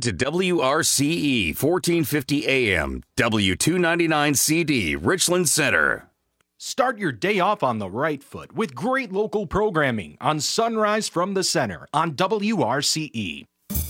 to WRCE 1450 AM, W299 CD, Richland Center. Start your day off on the right foot with great local programming on Sunrise from the Center on WRCE.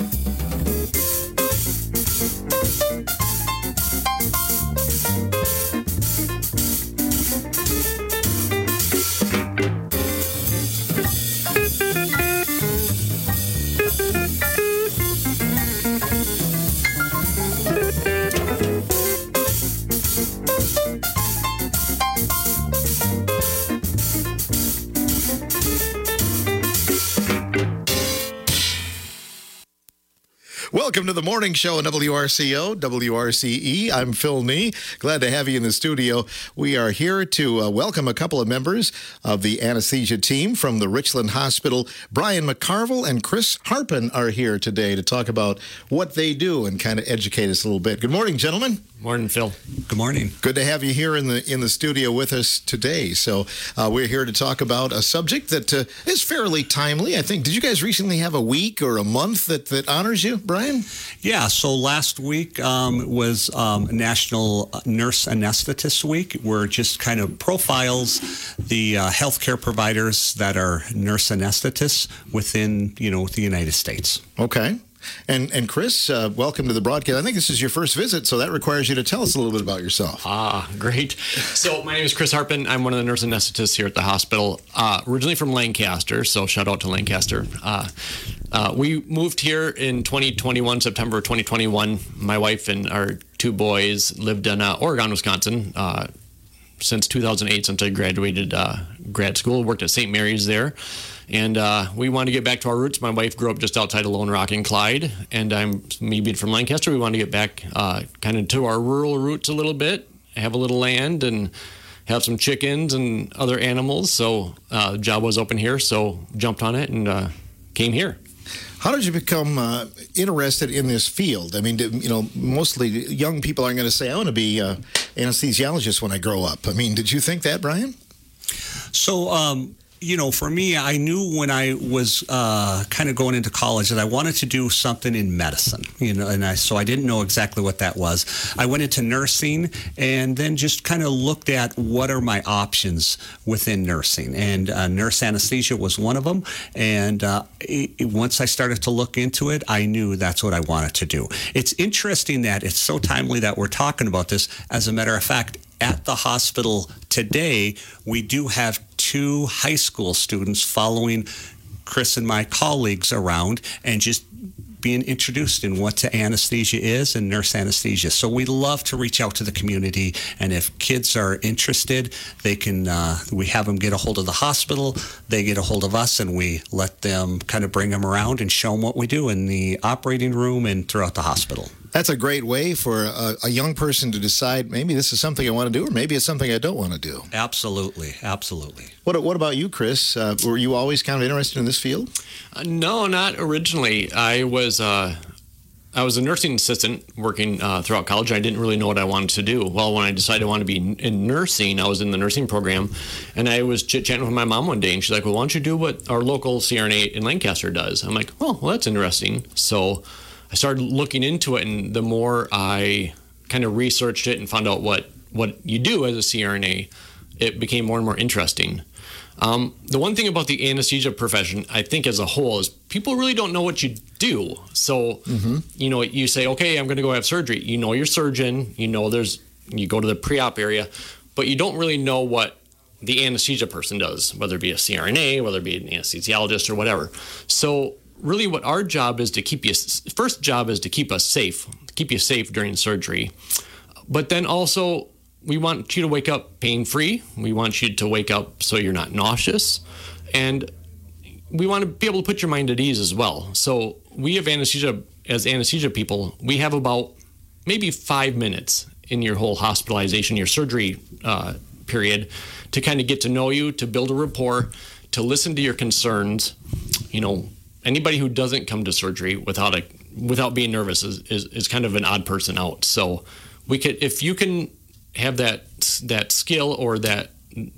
Welcome to the morning show on WRCO, WRCE. I'm Phil Nee. Glad to have you in the studio. We are here to welcome a couple of members of the anesthesia team from the Richland Hospital. Brian McCarville and Chris Harpen are here today to talk about what they do and kind of educate us a little bit. Good morning, gentlemen. Morning, Phil. Good morning. Good to have you here in the studio with us today. So we're here to talk about a subject that is fairly timely. I think, did you guys recently have a week or a month that honors you, Brian? Yeah, so last week was National Nurse Anesthetist Week. We're just kind of profiles the healthcare providers that are nurse anesthetists within, the United States. Okay. And Chris, welcome to the broadcast. I think this is your first visit, so that requires you to tell us a little bit about yourself. Great. So my name is Chris Harpen. I'm one of the nurse anesthetists here at the hospital. Originally from Lancaster, so shout out to Lancaster. We moved here in 2021, September 2021. My wife and our two boys lived in Oregon, Wisconsin since 2008, since I graduated grad school. Worked at St. Mary's there. And we wanted to get back to our roots. My wife grew up just outside of Lone Rock and Clyde, and me being from Lancaster, we wanted to get back kind of to our rural roots a little bit, have a little land, and have some chickens and other animals. So the job was open here, so jumped on it and came here. How did you become interested in this field? I mean, mostly young people aren't going to say, I want to be an anesthesiologist when I grow up. I mean, did you think that, Brian? So, for me, I knew when I was kind of going into college that I wanted to do something in medicine, so I didn't know exactly what that was. I went into nursing and then just kind of looked at what are my options within nursing. And nurse anesthesia was one of them. And once I started to look into it, I knew that's what I wanted to do. It's interesting that it's so timely that we're talking about this. As a matter of fact, at the hospital today, we do have 2 high school students following Chris and my colleagues around and just being introduced in what anesthesia is and nurse anesthesia. So we love to reach out to the community, and if kids are interested, they can. We have them get a hold of the hospital, they get a hold of us, and we let them kind of bring them around and show them what we do in the operating room and throughout the hospital. That's a great way for a young person to decide, maybe this is something I want to do, or maybe it's something I don't want to do. Absolutely, absolutely. What about you, Chris? Were you always kind of interested in this field? No, not originally. I was a nursing assistant working throughout college. I didn't really know what I wanted to do. Well, when I decided I wanted to be in nursing, I was in the nursing program, and I was chit-chatting with my mom one day, and she's like, well, why don't you do what our local CRNA in Lancaster does? I'm like, well, that's interesting. So I started looking into it, and the more I kind of researched it and found out what you do as a CRNA, it became more and more interesting. The one thing about the anesthesia profession, I think as a whole, is people really don't know what you do. So, you say, okay, I'm going to go have surgery. You're surgeon, you go to the pre-op area, but you don't really know what the anesthesia person does, whether it be a CRNA, whether it be an anesthesiologist or whatever. So really what our job is to keep us safe during surgery. But then also, we want you to wake up pain-free. We want you to wake up so you're not nauseous. And we want to be able to put your mind at ease as well. So we have anesthesia people, we have about maybe 5 minutes in your whole hospitalization, your surgery period, to kind of get to know you, to build a rapport, to listen to your concerns. Anybody who doesn't come to surgery without being nervous is kind of an odd person out. So if you can have that skill or that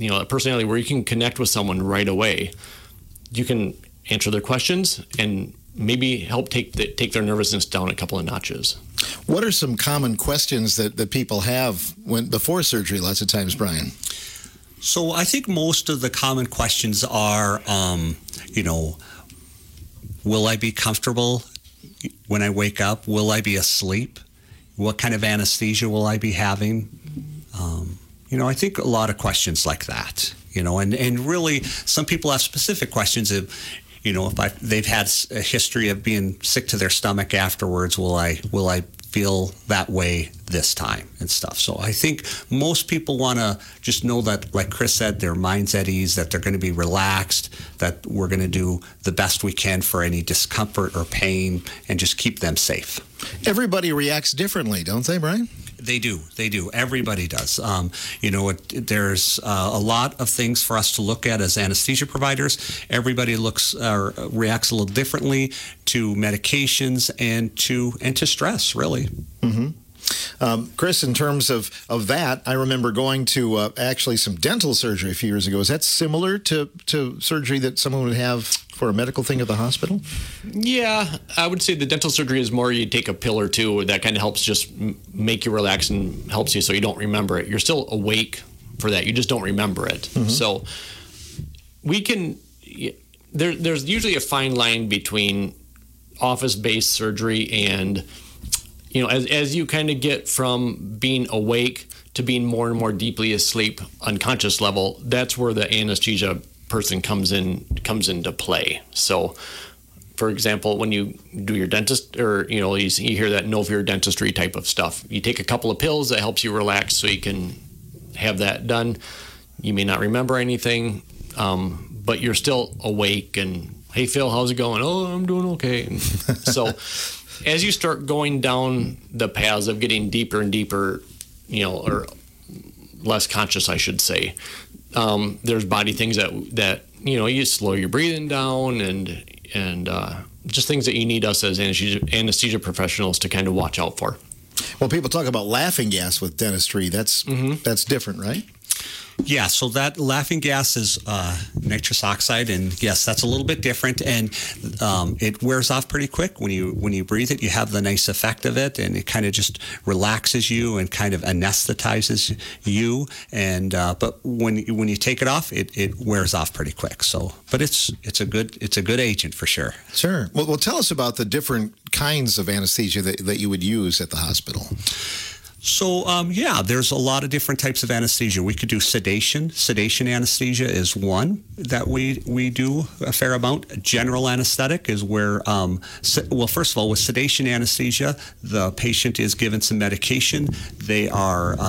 personality where you can connect with someone right away, you can answer their questions and maybe help take their nervousness down a couple of notches. What are some common questions that people have before surgery lots of times, Brian? So I think most of the common questions are, will I be comfortable when I wake up? Will I be asleep? What kind of anesthesia will I be having? I think a lot of questions like that, and really some people have specific questions of, if they've had a history of being sick to their stomach afterwards, will I feel that way this time and stuff. So I think most people want to just know that, like Chris said, their mind's at ease, that they're going to be relaxed, that we're going to do the best we can for any discomfort or pain and just keep them safe. Everybody reacts differently, don't they, Brian? They do. Everybody does. There's a lot of things for us to look at as anesthesia providers. Everybody reacts a little differently to medications and to stress, really. Mm-hmm. Chris, in terms of that, I remember going to actually some dental surgery a few years ago. Is that similar to surgery that someone would have for a medical thing at the hospital? Yeah, I would say the dental surgery is more you take a pill or two that kind of helps just make you relax and helps you so you don't remember it. You're still awake for that. You just don't remember it. Mm-hmm. So we can there's usually a fine line between office-based surgery and as you kind of get from being awake to being more and more deeply asleep, unconscious level, that's where the anesthesia person comes into play. So, for example, when you do your dentist, or you hear that Novir dentistry type of stuff, you take a couple of pills that helps you relax so you can have that done. You may not remember anything, but you're still awake. And hey, Phil, how's it going? Oh, I'm doing okay. So, as you start going down the paths of getting deeper and deeper, or less conscious, I should say, there's body things that you slow your breathing down and just things that you need us as anesthesia professionals to kind of watch out for. Well, people talk about laughing gas with dentistry. That's different, right? Yeah, so that laughing gas is nitrous oxide, and yes, that's a little bit different, and it wears off pretty quick when you breathe it. You have the nice effect of it, and it kind of just relaxes you and kind of anesthetizes you. And but when you take it off, it wears off pretty quick. So, but it's a good agent for sure. Sure. Well, tell us about the different kinds of anesthesia that you would use at the hospital. So, there's a lot of different types of anesthesia. We could do sedation. Sedation anesthesia is one that we do a fair amount. General anesthetic is where, first of all, with sedation anesthesia, the patient is given some medication. They are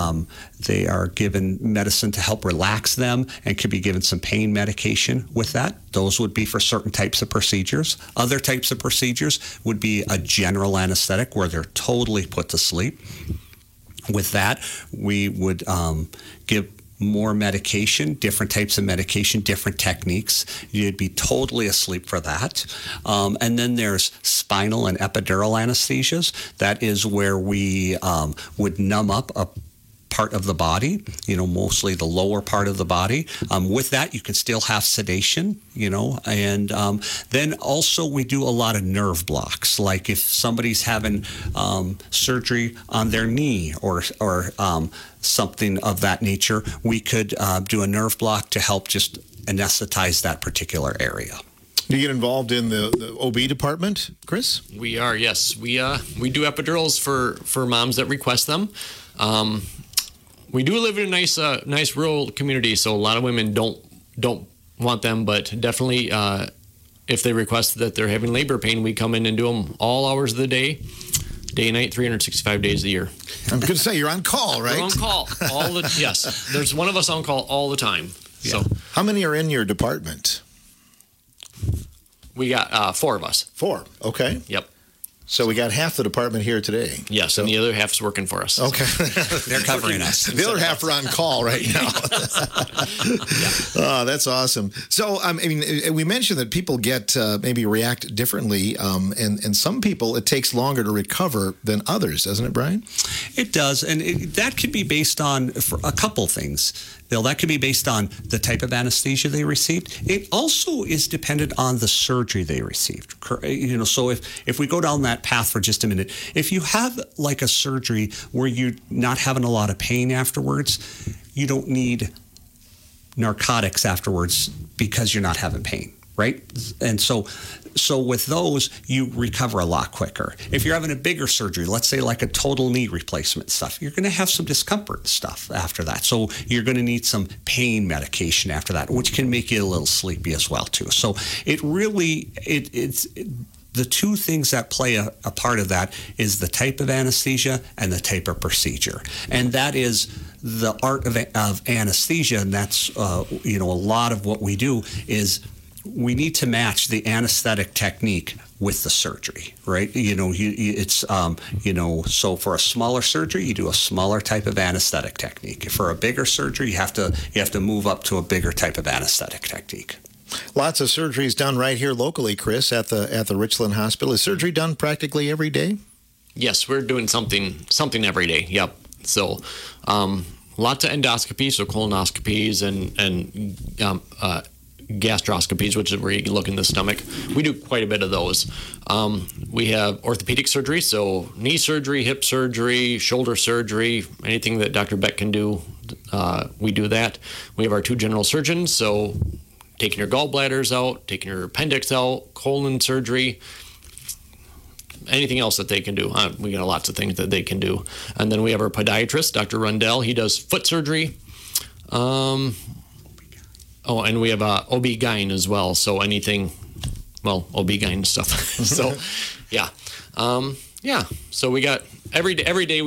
given medicine to help relax them and could be given some pain medication with that. Those would be for certain types of procedures. Other types of procedures would be a general anesthetic where they're totally put to sleep. With that, we would give more medication, different types of medication, different techniques. You'd be totally asleep for that. And then there's spinal and epidural anesthesias. That is where we would numb up a part of the body, mostly the lower part of the body. With that, you can still have sedation, and then also we do a lot of nerve blocks. Like if somebody's having surgery on their knee or something of that nature, we could do a nerve block to help just anesthetize that particular area. Do you get involved in the OB department, Chris? We are, yes. We do epidurals for moms that request them. We do live in a nice rural community, so a lot of women don't want them, but definitely if they request that they're having labor pain, we come in and do them all hours of the day and night, 365 days a year. I'm going to say you're on call, right? We're on call. Yes. There's one of us on call all the time. Yeah. So, how many are in your department? We got 4 of us. 4, okay. Yep. So we got half the department here today. Yes, and the other half's working for us. Okay. They're covering us. The other half are on call right now. Oh, that's awesome. So, we mentioned that people maybe react differently, and some people, it takes longer to recover than others, doesn't it, Brian? It does, and that could be based on for a couple things. That could be based on the type of anesthesia they received. It also is dependent on the surgery they received. So if we go down that path for just a minute, if you have like a surgery where you're not having a lot of pain afterwards, you don't need narcotics afterwards because you're not having pain, right? And so with those, you recover a lot quicker. If you're having a bigger surgery, let's say like a total knee replacement stuff, you're going to have some discomfort stuff after that. So you're going to need some pain medication after that, which can make you a little sleepy as well too. So it really, it's the two things that play a part of that is the type of anesthesia and the type of procedure. And that is the art of anesthesia. And that's, a lot of what we do is we need to match the anesthetic technique with the surgery, right? So for a smaller surgery, you do a smaller type of anesthetic technique. For a bigger surgery, you have to move up to a bigger type of anesthetic technique. Lots of surgeries done right here locally, Chris, at the Richland Hospital. Is surgery done practically every day? Yes, we're doing something every day. Yep. So, lots of endoscopies, so colonoscopies and gastroscopies, which is where you can look in the stomach. We do quite a bit of those. We have orthopedic surgery, so knee surgery, hip surgery, shoulder surgery, anything that Dr. Beck can do, we do that. We have our two general surgeons, so taking your gallbladders out, taking your appendix out, colon surgery, anything else that they can do. We got lots of things that they can do. And then we have our podiatrist, Dr. Rundell. He does foot surgery. And we have OB-GYN as well. So anything, OB-GYN stuff. So, yeah. So we got every day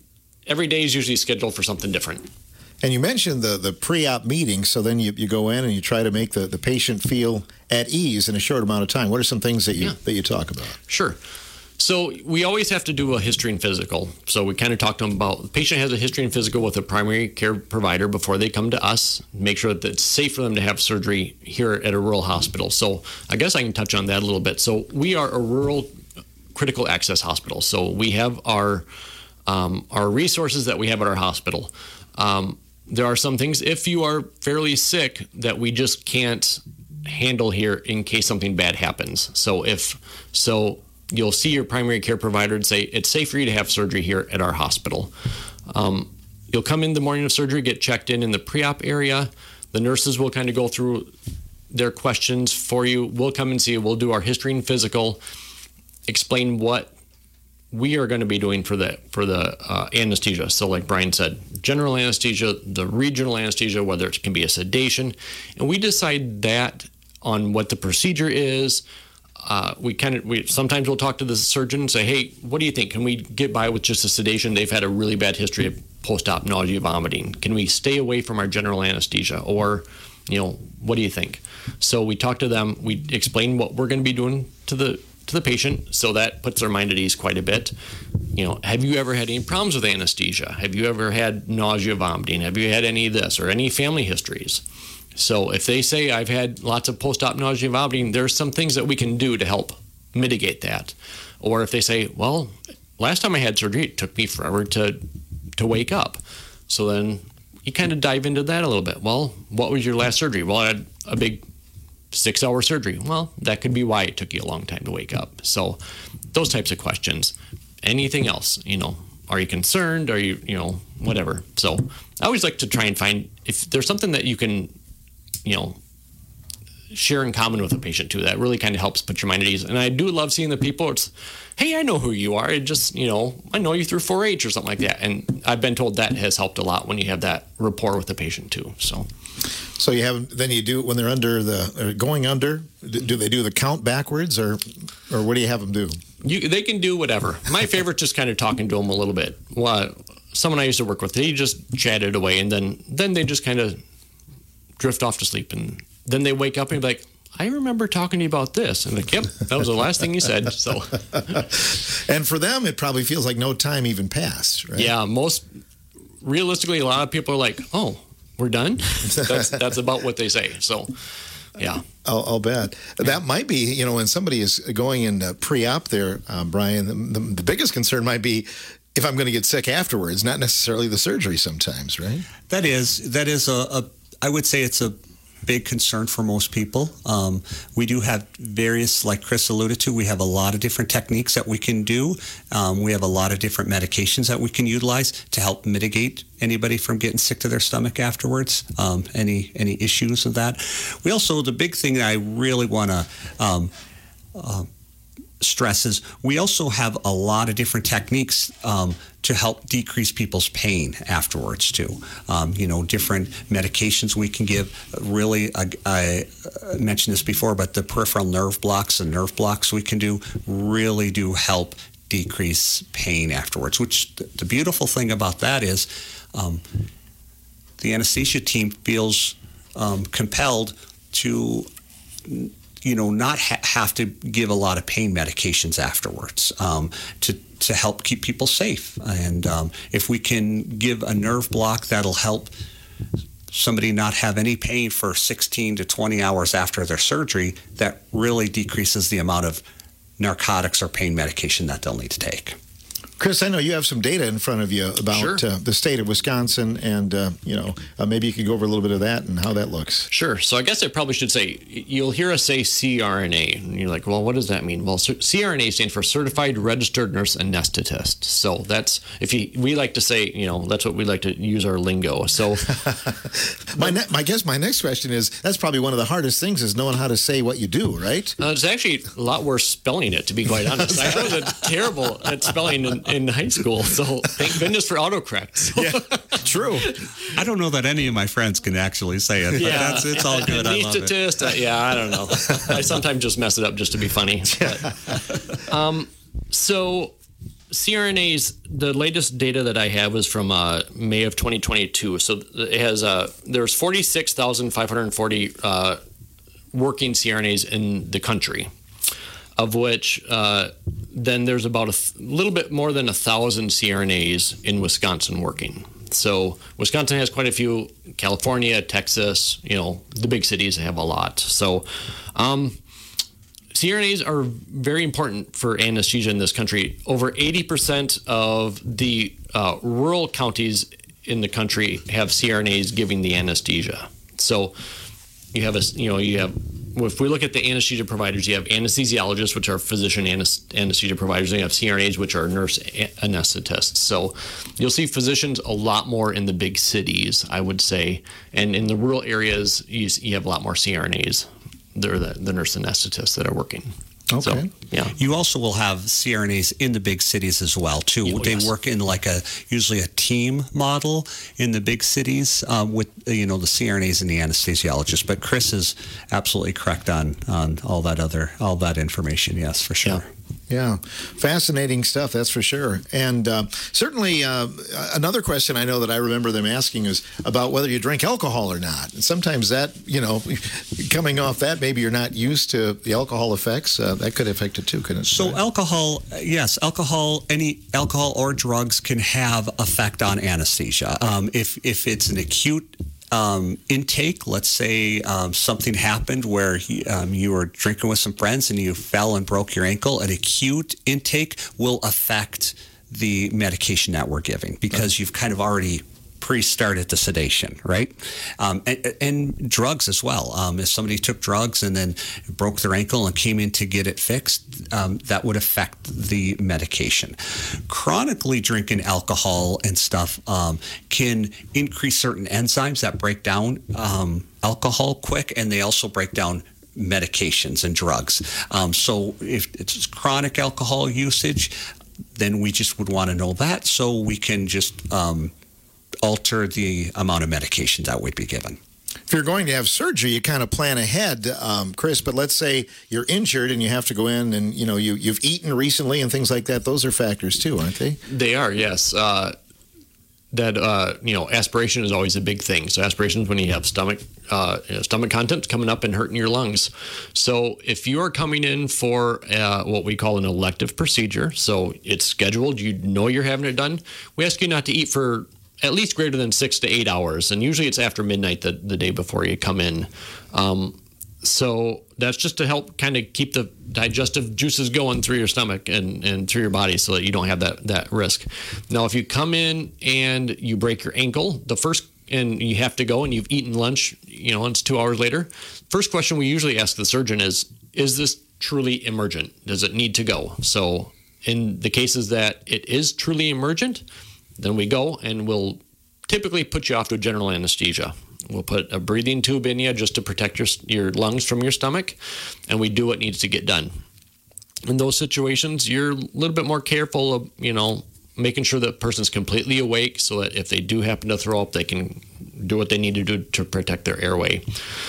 is usually scheduled for something different. And you mentioned the pre-op meeting, so then you go in and you try to make the patient feel at ease in a short amount of time. What are some things that you talk about? Sure. So we always have to do a history and physical. So we kind of talk to them about the patient has a history and physical with a primary care provider before they come to us, make sure that it's safe for them to have surgery here at a rural hospital. So I guess I can touch on that a little bit. So we are a rural critical access hospital. So we have our resources that we have at our hospital. There are some things, if you are fairly sick, that we just can't handle here in case something bad happens. So you'll see your primary care provider and say, it's safe for you to have surgery here at our hospital. You'll come in the morning of surgery, get checked in the pre-op area. The nurses will kind of go through their questions for you. We'll come and see you. We'll do our history and physical, explain what we are going to be doing for the anesthesia. So like Brian said, general anesthesia, the regional anesthesia, whether it can be a sedation. And we decide that on what the procedure is. Sometimes we'll talk to the surgeon and say, hey, what do you think? Can we get by with just a sedation? They've had a really bad history of post-op nausea, vomiting. Can we stay away from our general anesthesia? Or, what do you think? So we talk to them. We explain what we're going to be doing to the patient, so that puts their mind at ease quite a bit. Have you ever had any problems with anesthesia? Have you ever had nausea, vomiting? Have you had any of this or any family histories? So if they say, I've had lots of post-op nausea and vomiting, there's some things that we can do to help mitigate that. Or if they say, well, last time I had surgery, it took me forever to wake up. So then you kind of dive into that a little bit. Well, what was your last surgery? Well, I had a big 6-hour surgery. Well, that could be why it took you a long time to wake up. So those types of questions. Anything else, are you concerned? Are you, whatever. So I always like to try and find if there's something that you can, share in common with a patient too. That really kind of helps put your mind at ease. And I do love seeing the people. It's, hey, I know who you are. It just, I know you through 4-H or something like that. And I've been told that has helped a lot when you have that rapport with the patient too. So then you do when they're going under. Do they do the count backwards or what do you have them do? They can do whatever. My favorite, just kind of talking to them a little bit. Well, someone I used to work with, they just chatted away, and then they just kind of drift off to sleep, and then they wake up and be like, I remember talking to you about this. And like, yep, that was the last thing you said. So, and for them, it probably feels like no time even passed, right? Yeah, realistically, a lot of people are like, oh, we're done? That's about what they say. So, yeah. I'll bet. That might be, when somebody is going in pre-op there, Brian, the biggest concern might be, if I'm going to get sick afterwards, not necessarily the surgery sometimes, right? That is I would say it's a big concern for most people. We do have various, like Chris alluded to, we have a lot of different techniques that we can do. We have a lot of different medications that we can utilize to help mitigate anybody from getting sick to their stomach afterwards, any issues of that. We also, the big thing that I really want to stress is we also have a lot of different techniques to help decrease people's pain afterwards too. Different medications we can give. Really, I mentioned this before, but the peripheral nerve blocks and nerve blocks we can do really do help decrease pain afterwards, which the beautiful thing about that is the anesthesia team feels compelled to not have to give a lot of pain medications afterwards to help keep people safe. And if we can give a nerve block, that'll help somebody not have any pain for 16 to 20 hours after their surgery, that really decreases the amount of narcotics or pain medication that they'll need to take. Chris, I know you have some data in front of you about the state of Wisconsin, and maybe you could go over a little bit of that and how that looks. Sure. So I guess I probably should say, you'll hear us say CRNA, and you're like, well, what does that mean? Well, CRNA stands for Certified Registered Nurse Anesthetist. So that's, we like to say, that's what we like to use our lingo. So my next question is, that's probably one of the hardest things is knowing how to say what you do, right? It's actually a lot worse spelling it, to be quite honest. I was terrible at spelling in high school, so thank goodness for autocorrect. So. Yeah, true. I don't know that any of my friends can actually say it, but it's all good. I love it. I don't know. I sometimes just mess it up just to be funny. But, so CRNAs, the latest data that I have was from May of 2022. So it has there's 46,540 working CRNAs in the country, of which then there's about a little bit more than 1,000 CRNAs in Wisconsin working. So Wisconsin has quite a few. California, Texas, the big cities have a lot. So CRNAs are very important for anesthesia in this country. Over 80% of the rural counties in the country have CRNAs giving the anesthesia. So you have if we look at the anesthesia providers, you have anesthesiologists, which are physician anesthesia providers, and you have CRNAs, which are nurse anesthetists. So you'll see physicians a lot more in the big cities, I would say, and in the rural areas, you have a lot more CRNAs. They're the nurse anesthetists that are working. Okay. So, yeah. You also will have CRNAs in the big cities as well, too. They work in usually a team model in the big cities with, the CRNAs and the anesthesiologists. But Chris is absolutely correct on all that information. Yes, for sure. Yeah, fascinating stuff, that's for sure. And certainly another question I know that I remember them asking is about whether you drink alcohol or not. And sometimes that, coming off that, maybe you're not used to the alcohol effects. That could affect it too, couldn't it? So alcohol, yes, any alcohol or drugs can have effect on anesthesia. If it's an acute intake, let's say something happened where you were drinking with some friends and you fell and broke your ankle, an acute intake will affect the medication that we're giving because you've kind of already pre-started the sedation, right? And drugs as well. If somebody took drugs and then broke their ankle and came in to get it fixed, that would affect the medication. Chronically drinking alcohol and stuff can increase certain enzymes that break down alcohol quick, and they also break down medications and drugs. So if it's chronic alcohol usage, then we just would want to know that so we can just alter the amount of medication that would be given. If you're going to have surgery, you kind of plan ahead, Chris, but let's say you're injured and you have to go in and, you've eaten recently and things like that. Those are factors too, aren't they? They are, yes. Aspiration is always a big thing. So aspiration is when you have stomach contents coming up and hurting your lungs. So if you are coming in for what we call an elective procedure, so it's scheduled, you're having it done, we ask you not to eat for at least greater than 6 to 8 hours. And usually it's after midnight the day before you come in. So that's just to help kind of keep the digestive juices going through your stomach and through your body so that you don't have that risk. Now, if you come in and you break your ankle, and you have to go and you've eaten lunch, and it's 2 hours later, first question we usually ask the surgeon is this truly emergent? Does it need to go? So in the cases that it is truly emergent, then we go and we'll typically put you off to a general anesthesia. We'll put a breathing tube in you just to protect your lungs from your stomach, and we do what needs to get done. In those situations, you're a little bit more careful of, making sure that person's completely awake so that if they do happen to throw up, they can do what they need to do to protect their airway.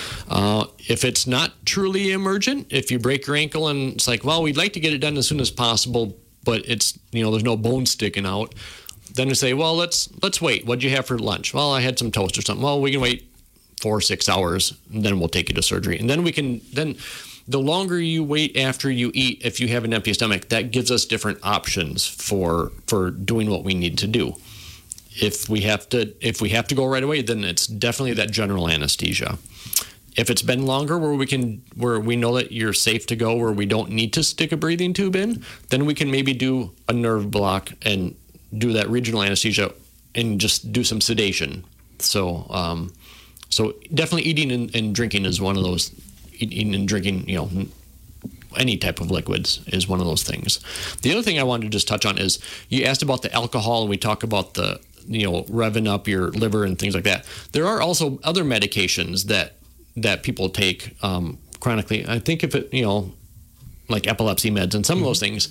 If it's not truly emergent, if you break your ankle and it's like, well, we'd like to get it done as soon as possible, but it's, there's no bone sticking out, then we say, well, let's wait. What'd you have for lunch? Well, I had some toast or something. Well, we can wait 4 or 6 hours, and then we'll take you to surgery. And then the longer you wait after you eat, if you have an empty stomach, that gives us different options for doing what we need to do. If we have to go right away, then it's definitely that general anesthesia. If it's been longer where we know that you're safe to go, where we don't need to stick a breathing tube in, then we can maybe do a nerve block and do that regional anesthesia and just do some sedation. So definitely eating and drinking is one of those. Eating and drinking, any type of liquids is one of those things. The other thing I wanted to just touch on is you asked about the alcohol, and we talk about the, revving up your liver and things like that. There are also other medications that people take chronically. I think if it, like epilepsy meds and some of those things,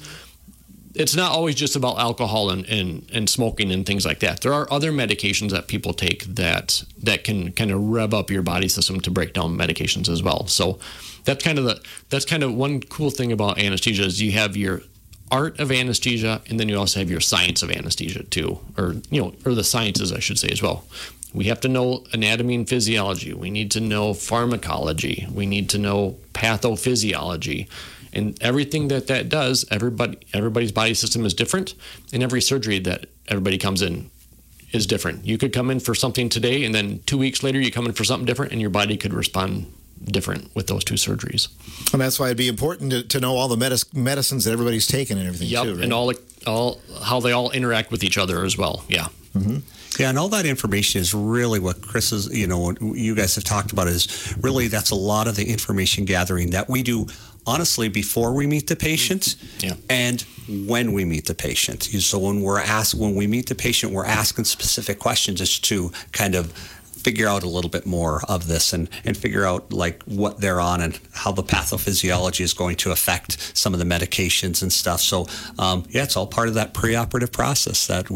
it's not always just about alcohol and smoking and things like that. There are other medications that people take that can kind of rev up your body system to break down medications as well. So that's kind of one cool thing about anesthesia is you have your art of anesthesia, and then you also have your science of anesthesia too, or the sciences, I should say, as well. We have to know anatomy and physiology. We need to know pharmacology. We need to know pathophysiology. And everything that does, everybody's body system is different, and every surgery that everybody comes in is different. You could come in for something today, and then 2 weeks later you come in for something different, and your body could respond different with those two surgeries. And that's why it'd be important to know all the medicines that everybody's taking and everything too, right? And all how they all interact with each other as well. Yeah. Mm-hmm. Yeah, and all that information is really what Chris is, what you guys have talked about is really that's a lot of the information gathering that we do, honestly, before we meet the patient and when we meet the patient. So when we meet the patient, we're asking specific questions just to kind of figure out a little bit more of this and figure out like what they're on and how the pathophysiology is going to affect some of the medications and stuff. So it's all part of that preoperative process that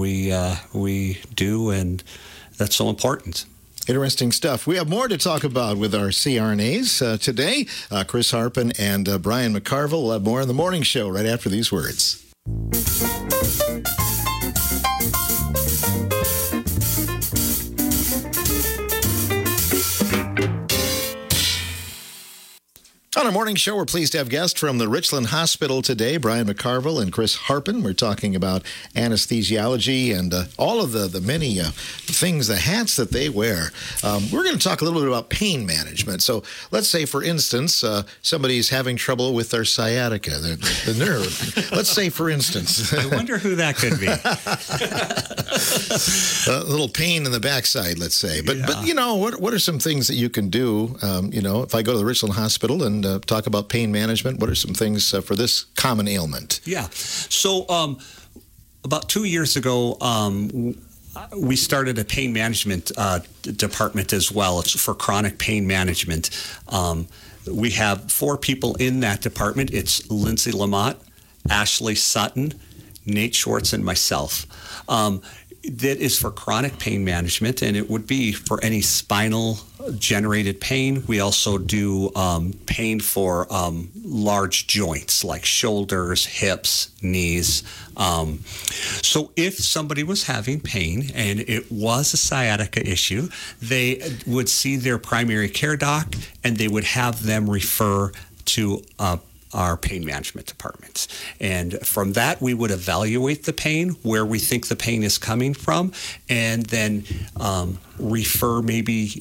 we do, and that's so important. Interesting stuff. We have more to talk about with our CRNAs today. Chris Harpin and Brian McCarville. We'll have more in the morning show right after these words. On our morning show, we're pleased to have guests from the Richland Hospital today, Brian McCarville and Chris Harpin. We're talking about anesthesiology and all of the many things, the hats that they wear. We're going to talk a little bit about pain management. So let's say, for instance, somebody's having trouble with their sciatica, the nerve. Let's say, for instance. I wonder who that could be. A little pain in the backside, let's say. But what are some things that you can do? If I go to the Richland Hospital and talk about pain management, what are some things for this common ailment? Yeah. So about 2 years ago, we started a pain management department as well. It's for chronic pain management. We have 4 people in that department. It's Lindsay Lamott, Ashley Sutton, Nate Schwartz, and myself. That is for chronic pain management, and it would be for any spinal generated pain. We also do pain for large joints like shoulders, hips, knees. So if somebody was having pain and it was a sciatica issue, they would see their primary care doc, and they would have them refer to our pain management department. And from that, we would evaluate the pain, where we think the pain is coming from, and then refer maybe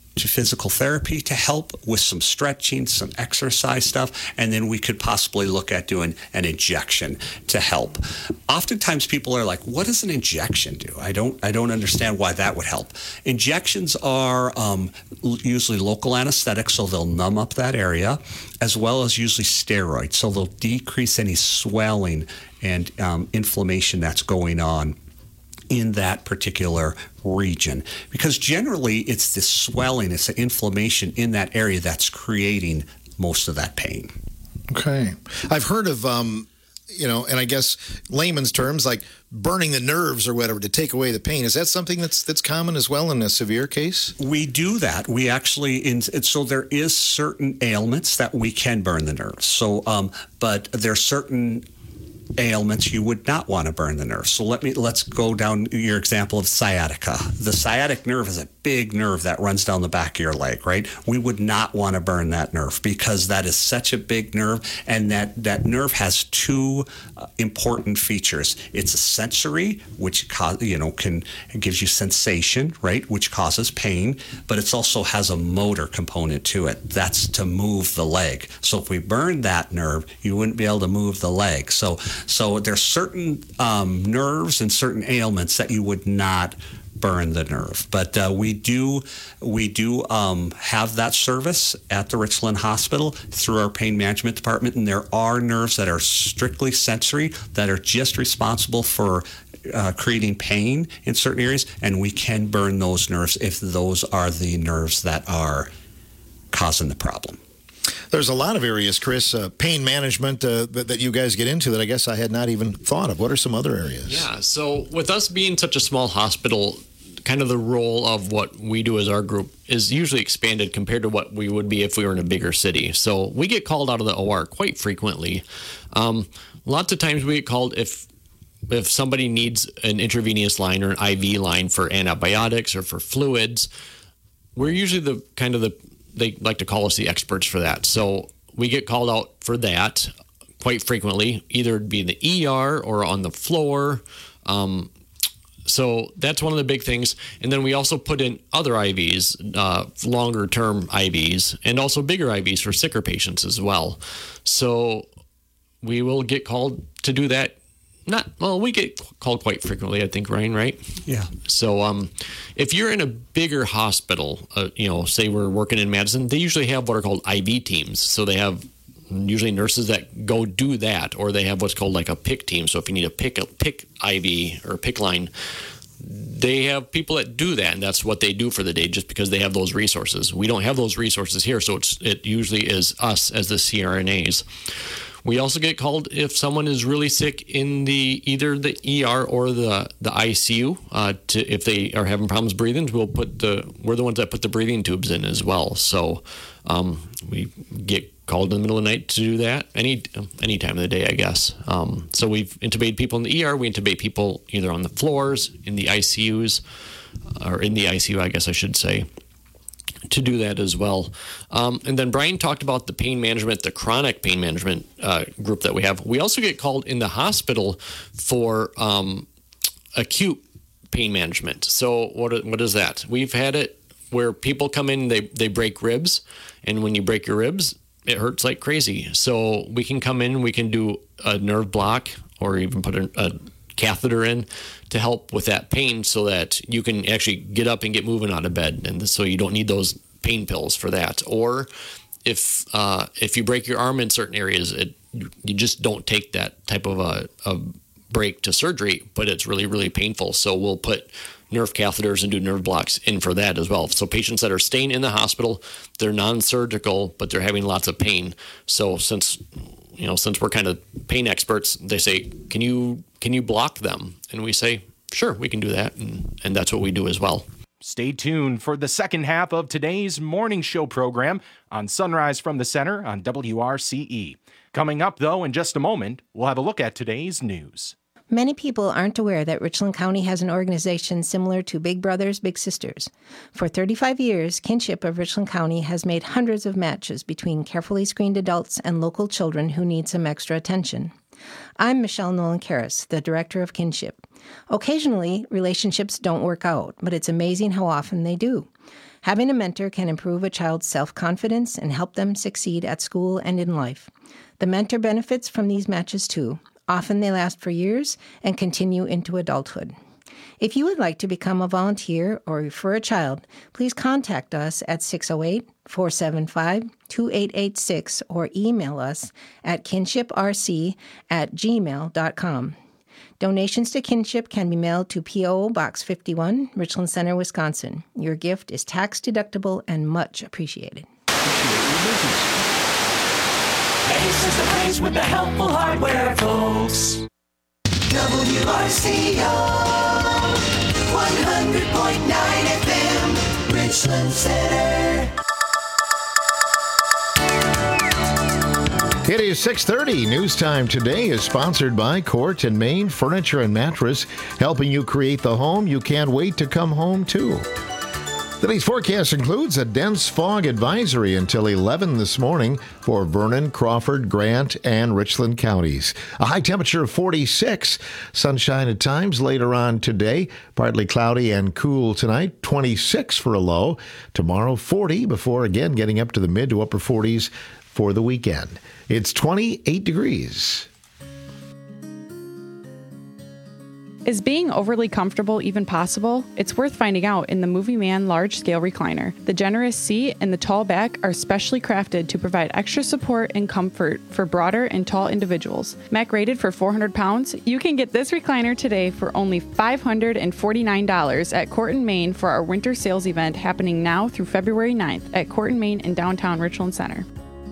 to physical therapy to help with some stretching, some exercise stuff, and then we could possibly look at doing an injection to help. Oftentimes people are like, what does an injection do? I don't understand why that would help. Injections are usually local anesthetics, so they'll numb up that area, as well as usually steroids, so they'll decrease any swelling and inflammation that's going on in that particular region. Because generally it's the swelling, it's the inflammation in that area that's creating most of that pain. Okay. I've heard of, and I guess layman's terms, like burning the nerves or whatever to take away the pain. Is that something that's common as well in a severe case? We do that. We actually, so there is certain ailments that we can burn the nerves. So, but there are certain ailments you would not want to burn the nerve. So let's go down your example of sciatica. The sciatic nerve is a big nerve that runs down the back of your leg, right? We would not want to burn that nerve because that is such a big nerve, and that nerve has two important features. It's a sensory, which gives you sensation, right, which causes pain, but it also has a motor component to it. That's to move the leg. So if we burn that nerve, you wouldn't be able to move the leg. So there's certain nerves and certain ailments that you would not burn the nerve. But we do have that service at the Richland Hospital through our pain management department, and there are nerves that are strictly sensory that are just responsible for creating pain in certain areas, and we can burn those nerves if those are the nerves that are causing the problem. There's a lot of areas, Chris, pain management that you guys get into that I guess I had not even thought of. What are some other areas? Yeah, so with us being such a small hospital, kind of the role of what we do as our group is usually expanded compared to what we would be if we were in a bigger city. So we get called out of the OR quite frequently. Lots of times we get called if somebody needs an intravenous line or an IV line for antibiotics or for fluids. We're usually they like to call us the experts for that. So we get called out for that quite frequently, either be in the ER or on the floor. So that's one of the big things. And then we also put in other IVs, longer term IVs, and also bigger IVs for sicker patients as well. So we will get called to do that. We get called quite frequently, I think, Ryan, right? Yeah. So if you're in a bigger hospital, say we're working in Madison, they usually have what are called IV teams. So they have usually nurses that go do that, or they have what's called like a PICC team. So if you need a PICC IV or PICC line, they have people that do that, and that's what they do for the day just because they have those resources. We don't have those resources here, so it usually is us as the CRNAs. We also get called if someone is really sick in either the ER or the ICU. If they are having problems breathing, we're the ones that put the breathing tubes in as well. So we get called in the middle of the night to do that any time of the day, I guess. So we've intubated people in the ER. We intubate people either on the floors, in the ICUs, or in the ICU, I guess I should say, to do that as well. And then Brian talked about the pain management, the chronic pain management group that we have. We also get called in the hospital for acute pain management. So what is that? We've had it where people come in, they break ribs, and when you break your ribs, it hurts like crazy. So we can come in, we can do a nerve block or even put a catheter in to help with that pain so that you can actually get up and get moving out of bed. And so you don't need those pain pills for that. Or if you break your arm in certain areas, you just don't take that type of a break to surgery, but it's really, really painful. So we'll put nerve catheters and do nerve blocks in for that as well. So patients that are staying in the hospital, they're non-surgical, but they're having lots of pain. So since we're kind of pain experts, they say, can you block them? And we say, sure, we can do that. And that's what we do as well. Stay tuned for the second half of today's morning show program on Sunrise from the Center on WRCE. Coming up, though, in just a moment, we'll have a look at today's news. Many people aren't aware that Richland County has an organization similar to Big Brothers Big Sisters. For 35 years, Kinship of Richland County has made hundreds of matches between carefully screened adults and local children who need some extra attention. I'm Michelle Nolan-Karras, the director of Kinship. Occasionally, relationships don't work out, but it's amazing how often they do. Having a mentor can improve a child's self-confidence and help them succeed at school and in life. The mentor benefits from these matches too. Often they last for years and continue into adulthood. If you would like to become a volunteer or refer a child, please contact us at 608-475-2886 or email us at kinshiprc@gmail.com. Donations to Kinship can be mailed to P.O. Box 51, Richland Center, Wisconsin. Your gift is tax-deductible and much appreciated. Ace is the place with the helpful hardware, folks. WRCO 100.9 FM, Richland Center. It is 6:30. News Time today is sponsored by Court and Main Furniture and Mattress, helping you create the home you can't wait to come home to. Today's forecast includes a dense fog advisory until 11 this morning for Vernon, Crawford, Grant, and Richland counties. A high temperature of 46. Sunshine at times later on today. Partly cloudy and cool tonight. 26 for a low. Tomorrow 40 before again getting up to the mid to upper 40s for the weekend. It's 28 degrees. Is being overly comfortable even possible? It's worth finding out in the Movie Man large-scale recliner. The generous seat and the tall back are specially crafted to provide extra support and comfort for broader and tall individuals. Mac rated for 400 pounds, you can get this recliner today for only $549 at Court and Main for our winter sales event happening now through February 9th at Court and Main in downtown Richland Center.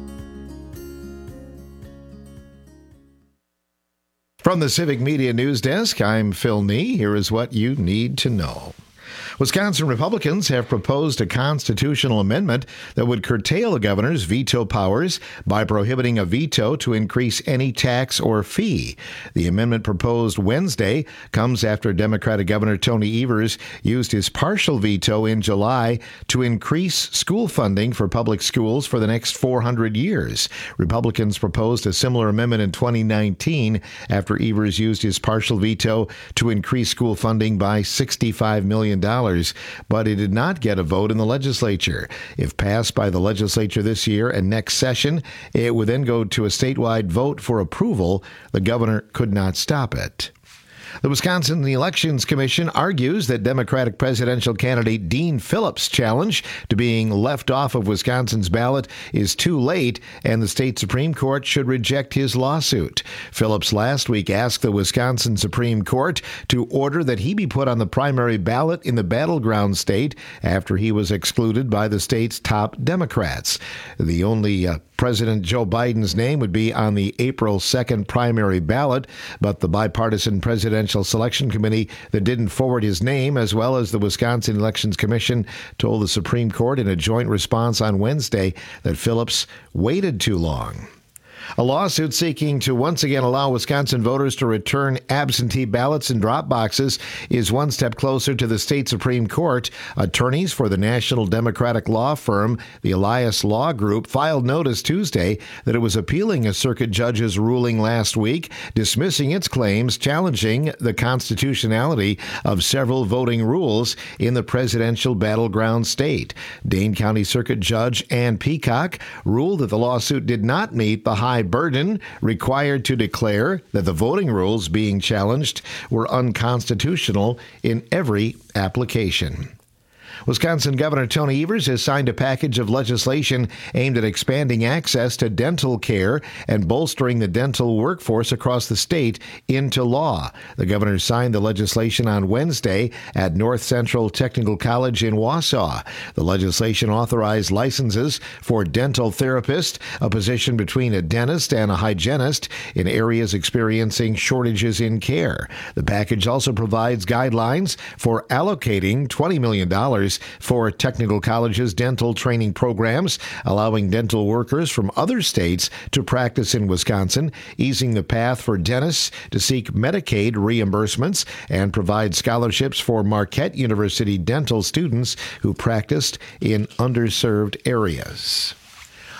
From the Civic Media News Desk, I'm Phil Nee. Here is what you need to know. Wisconsin Republicans have proposed a constitutional amendment that would curtail the governor's veto powers by prohibiting a veto to increase any tax or fee. The amendment proposed Wednesday comes after Democratic Governor Tony Evers used his partial veto in July to increase school funding for public schools for the next 400 years. Republicans proposed a similar amendment in 2019 after Evers used his partial veto to increase school funding by $65 million. But it did not get a vote in the legislature. If passed by the legislature this year and next session, it would then go to a statewide vote for approval. The governor could not stop it. The Wisconsin Elections Commission argues that Democratic presidential candidate Dean Phillips' challenge to being left off of Wisconsin's ballot is too late, and the state Supreme Court should reject his lawsuit. Phillips last week asked the Wisconsin Supreme Court to order that he be put on the primary ballot in the battleground state after he was excluded by the state's top Democrats. The only President Joe Biden's name would be on the April 2nd primary ballot, but the bipartisan Presidential Selection Committee that didn't forward his name, as well as the Wisconsin Elections Commission, told the Supreme Court in a joint response on Wednesday that Phillips waited too long. A lawsuit seeking to once again allow Wisconsin voters to return absentee ballots in drop boxes is one step closer to the state Supreme Court. Attorneys for the national Democratic law firm, the Elias Law Group, filed notice Tuesday that it was appealing a circuit judge's ruling last week, dismissing its claims challenging the constitutionality of several voting rules in the presidential battleground state. Dane County Circuit Judge Ann Peacock ruled that the lawsuit did not meet the high burden required to declare that the voting rules being challenged were unconstitutional in every application. Wisconsin Governor Tony Evers has signed a package of legislation aimed at expanding access to dental care and bolstering the dental workforce across the state into law. The governor signed the legislation on Wednesday at North Central Technical College in Wausau. The legislation authorized licenses for dental therapists, a position between a dentist and a hygienist, in areas experiencing shortages in care. The package also provides guidelines for allocating $20 million for technical colleges' dental training programs, allowing dental workers from other states to practice in Wisconsin, easing the path for dentists to seek Medicaid reimbursements, and provide scholarships for Marquette University dental students who practiced in underserved areas.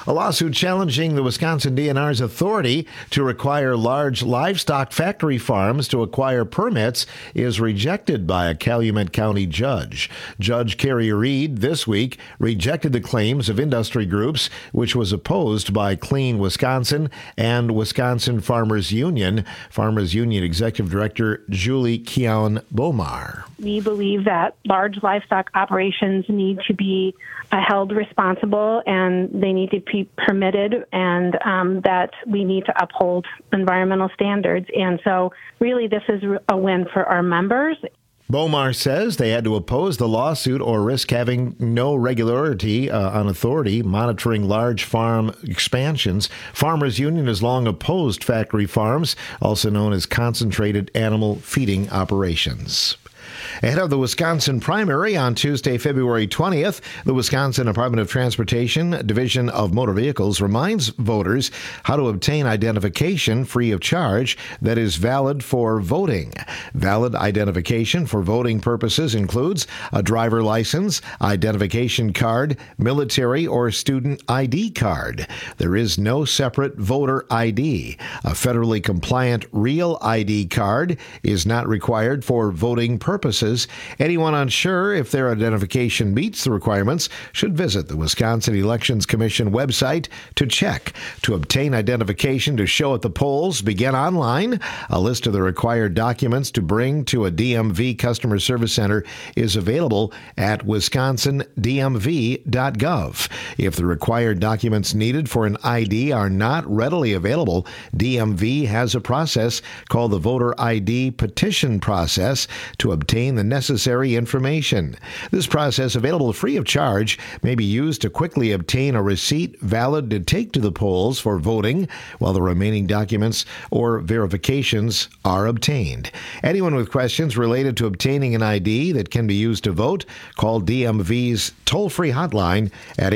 A lawsuit challenging the Wisconsin DNR's authority to require large livestock factory farms to acquire permits is rejected by a Calumet County judge. Judge Carrie Reed this week rejected the claims of industry groups, which was opposed by Clean Wisconsin and Wisconsin Farmers Union. Farmers Union Executive Director Julie Keown-Bomar. We believe that large livestock operations need to be held responsible and they need to be permitted, and that we need to uphold environmental standards. And so really this is a win for our members. Bomar says they had to oppose the lawsuit or risk having no regularity on authority monitoring large farm expansions. Farmers Union has long opposed factory farms, also known as concentrated animal feeding operations. Ahead of the Wisconsin primary on Tuesday, February 20th, the Wisconsin Department of Transportation Division of Motor Vehicles reminds voters how to obtain identification free of charge that is valid for voting. Valid identification for voting purposes includes a driver license, identification card, military or student ID card. There is no separate voter ID. A federally compliant real ID card is not required for voting purposes. Anyone unsure if their identification meets the requirements should visit the Wisconsin Elections Commission website to check. To obtain identification to show at the polls, begin online. A list of the required documents to bring to a DMV customer service center is available at wisconsindmv.gov. If the required documents needed for an ID are not readily available, DMV has a process called the Voter ID Petition Process to obtain the necessary information. This process, available free of charge, may be used to quickly obtain a receipt valid to take to the polls for voting while the remaining documents or verifications are obtained. Anyone with questions related to obtaining an ID that can be used to vote, call DMV's toll-free hotline at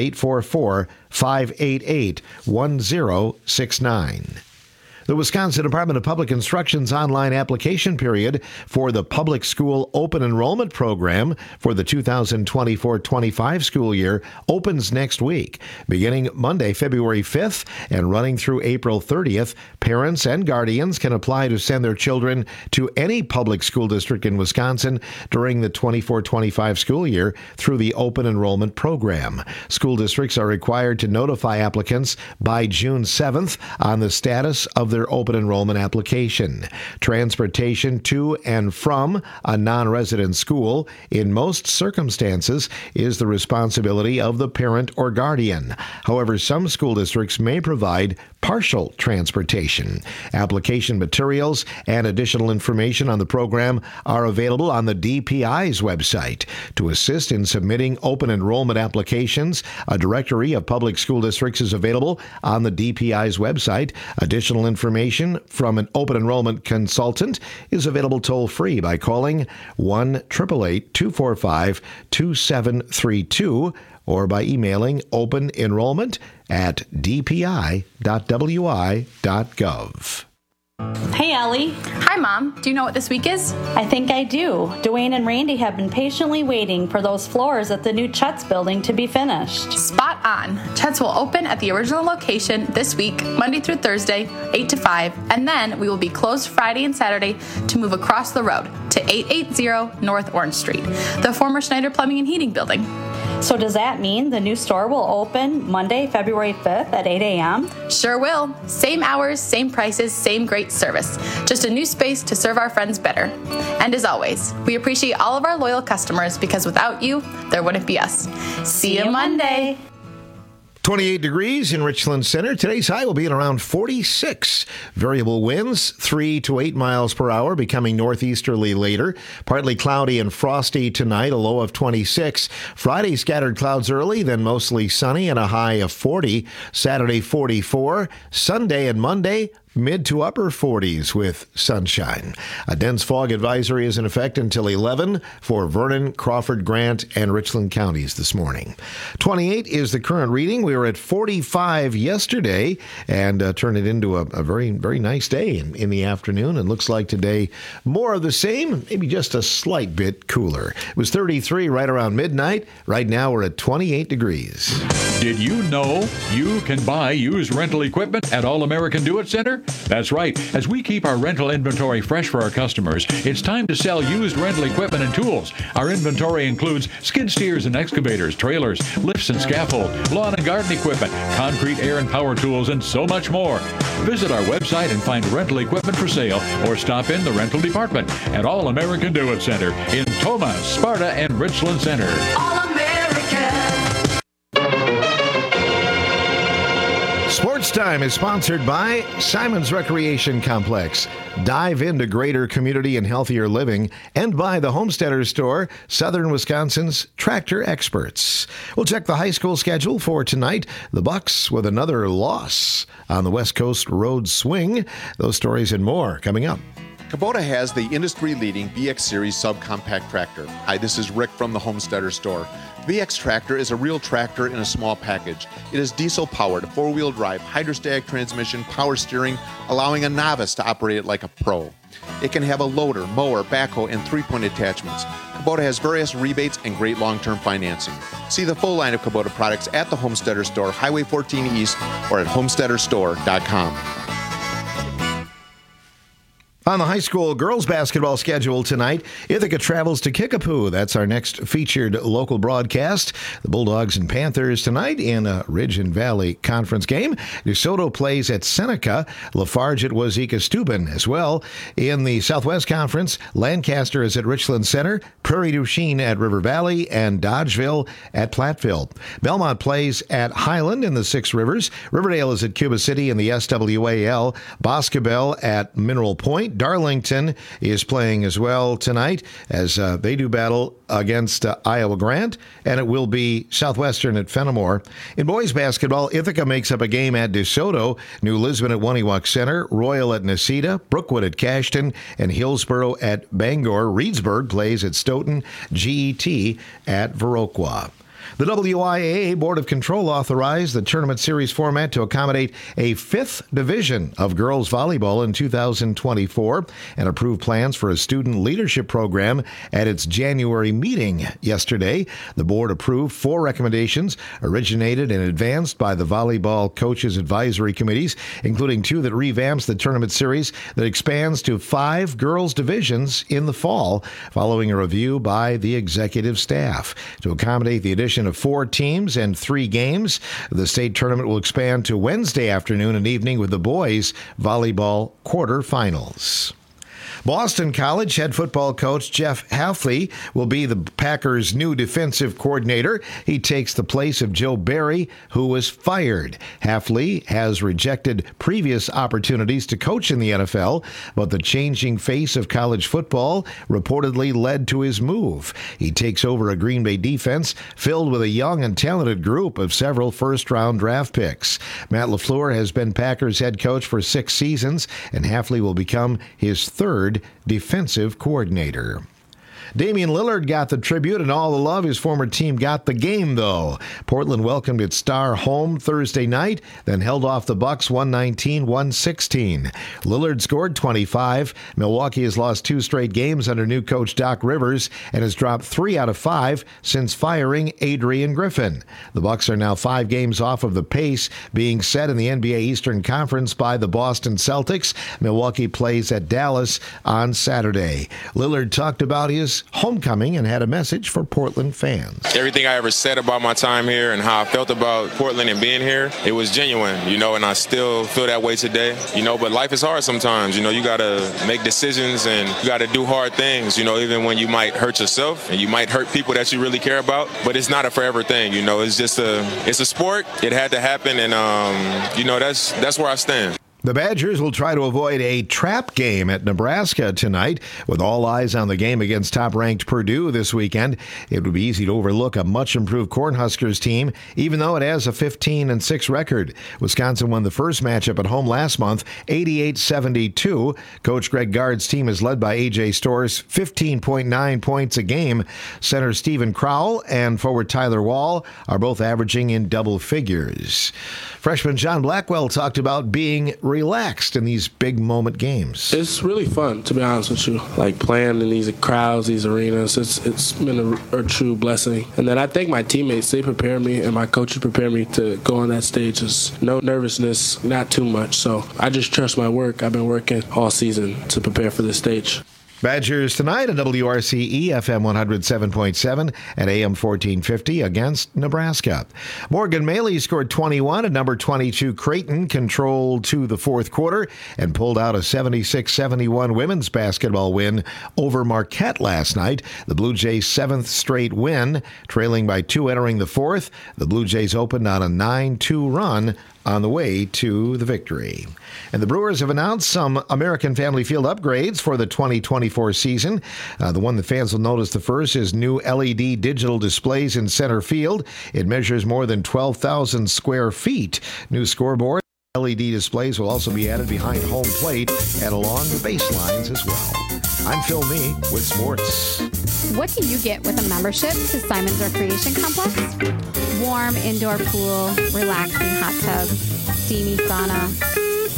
844-588-1069. The Wisconsin Department of Public Instruction's online application period for the Public School Open Enrollment Program for the 2024-25 school year opens next week. Beginning Monday, February 5th and running through April 30th, parents and guardians can apply to send their children to any public school district in Wisconsin during the 24-25 school year through the Open Enrollment Program. School districts are required to notify applicants by June 7th on the status of their open enrollment application. Transportation to and from a non-resident school in most circumstances is the responsibility of the parent or guardian. However, some school districts may provide partial transportation. Application materials and additional information on the program are available on the DPI's website. To assist in submitting open enrollment applications, a directory of public school districts is available on the DPI's website. Additional information from an open enrollment consultant is available toll-free by calling 1-888-245-2732 or by emailing openenrollment@dpi.wi.gov. Hey, Ellie. Hi, Mom. Do you know what this week is? I think I do. Dwayne and Randy have been patiently waiting for those floors at the new Chet's building to be finished. Spot on. Chet's will open at the original location this week, Monday through Thursday, 8 to 5, and then we will be closed Friday and Saturday to move across the road to 880 North Orange Street, the former Schneider Plumbing and Heating building. So does that mean the new store will open Monday, February 5th at 8 a.m.? Sure will. Same hours, same prices, same great service. Just a new space to serve our friends better. And as always, we appreciate all of our loyal customers because without you, there wouldn't be us. See you Monday. 28 degrees in Richland Center. Today's high will be at around 46. Variable winds 3 to 8 miles per hour, becoming northeasterly later. Partly cloudy and frosty tonight, a low of 26. Friday, scattered clouds early, then mostly sunny and a high of 40. Saturday, 44. Sunday and Monday, mid to upper 40s with sunshine. A dense fog advisory is in effect until 11 for Vernon, Crawford, Grant, and Richland counties this morning. 28 is the current reading. We were at 45 yesterday and turned it into a very, very nice day in the afternoon. And looks like today more of the same, maybe just a slight bit cooler. It was 33 right around midnight. Right now we're at 28 degrees. Did you know you can buy used rental equipment at All American Do It Center? That's right. As we keep our rental inventory fresh for our customers, it's time to sell used rental equipment and tools. Our inventory includes skid steers and excavators, trailers, lifts and scaffold, lawn and garden equipment, concrete, air and power tools, and so much more. Visit our website and find rental equipment for sale or stop in the rental department at All American Do It Center in Toma, Sparta, and Richland Center. Sports Time is sponsored by Simon's Recreation Complex. Dive into greater community and healthier living, and by the Homesteader Store, Southern Wisconsin's tractor experts. We'll check the high school schedule for tonight. The Bucks with another loss on the West Coast Road Swing. Those stories and more coming up. Kubota has the industry-leading BX Series subcompact tractor. Hi, this is Rick from the Homesteader Store. The BX tractor is a real tractor in a small package. It is diesel-powered, four-wheel drive, hydrostatic transmission, power steering, allowing a novice to operate it like a pro. It can have a loader, mower, backhoe, and three-point attachments. Kubota has various rebates and great long-term financing. See the full line of Kubota products at the Homesteader Store, Highway 14 East, or at homesteaderstore.com. On the high school girls basketball schedule tonight, Ithaca travels to Kickapoo. That's our next featured local broadcast. The Bulldogs and Panthers tonight in a Ridge and Valley Conference game. DeSoto plays at Seneca. Lafarge at Wazeeka Steuben as well. In the Southwest Conference, Lancaster is at Richland Center, Prairie du Chien at River Valley, and Dodgeville at Platteville. Belmont plays at Highland in the Six Rivers. Riverdale is at Cuba City in the SWAL. Boscobel at Mineral Point. Darlington is playing as well tonight as they do battle against Iowa Grant, and it will be Southwestern at Fenimore. In boys basketball, Ithaca makes up a game at DeSoto, New Lisbon at Waniwak Center, Royal at Necedah, Brookwood at Cashton, and Hillsboro at Bangor. Reedsburg plays at Stoughton, GET at Viroqua. The WIAA Board of Control authorized the tournament series format to accommodate a fifth division of girls volleyball in 2024 and approved plans for a student leadership program at its January meeting yesterday. The board approved 4 recommendations originated and advanced by the volleyball coaches advisory committees, including 2 that revamps the tournament series that expands to 5 girls divisions in the fall, following a review by the executive staff. To accommodate the addition of 4 teams and 3 games, the state tournament will expand to Wednesday afternoon and evening with the boys' volleyball quarterfinals. Boston College head football coach Jeff Hafley will be the Packers' new defensive coordinator. He takes the place of Joe Barry, who was fired. Hafley has rejected previous opportunities to coach in the NFL, but the changing face of college football reportedly led to his move. He takes over a Green Bay defense filled with a young and talented group of several first-round draft picks. Matt LaFleur has been Packers head coach for 6 seasons, and Hafley will become his third defensive coordinator. Damian Lillard got the tribute and all the love. His former team got the game, though. Portland welcomed its star home Thursday night, then held off the Bucks 119-116. Lillard scored 25. Milwaukee has lost 2 straight games under new coach Doc Rivers and has dropped 3 out of 5 since firing Adrian Griffin. The Bucks are now 5 games off of the pace being set in the NBA Eastern Conference by the Boston Celtics. Milwaukee plays at Dallas on Saturday. Lillard talked about his homecoming and had a message for Portland fans. Everything I ever said about my time here and how I felt about Portland and being here, it was genuine, and I still feel that way today, but life is hard sometimes, you got to make decisions and you got to do hard things, even when you might hurt yourself and you might hurt people that you really care about, but it's not a forever thing, it's just it's a sport. It had to happen, and, that's where I stand. The Badgers will try to avoid a trap game at Nebraska tonight. With all eyes on the game against top-ranked Purdue this weekend, it would be easy to overlook a much-improved Cornhuskers team, even though it has a 15-6 record. Wisconsin won the first matchup at home last month, 88-72. Coach Greg Gard's team is led by A.J. Storrs, 15.9 points a game. Center Stephen Crowell and forward Tyler Wall are both averaging in double figures. Freshman John Blackwell talked about being relaxed in these big moment games. It's really fun, to be honest with you. Like playing in these crowds, these arenas, it's been a true blessing. And then I think my teammates, they prepare me, and my coaches prepare me to go on that stage. There's no nervousness, not too much. So I just trust my work. I've been working all season to prepare for this stage. Badgers tonight on WRCE FM 107.7 and AM 1450 against Nebraska. Morgan Maley scored 21 and number 22 Creighton controlled to the fourth quarter and pulled out a 76-71 women's basketball win over Marquette last night. The Blue Jays' seventh straight win, trailing by 2 entering the fourth. The Blue Jays opened on a 9-2 run on the way to the victory. And the Brewers have announced some American Family Field upgrades for the 2024 season. The one that fans will notice the first is new LED digital displays in center field. It measures more than 12,000 square feet. New scoreboard LED displays will also be added behind home plate and along the baselines as well. I'm Phil Nee with sports. What do you get with a membership to Simon's Recreation Complex? Warm indoor pool, relaxing hot tub, steamy sauna.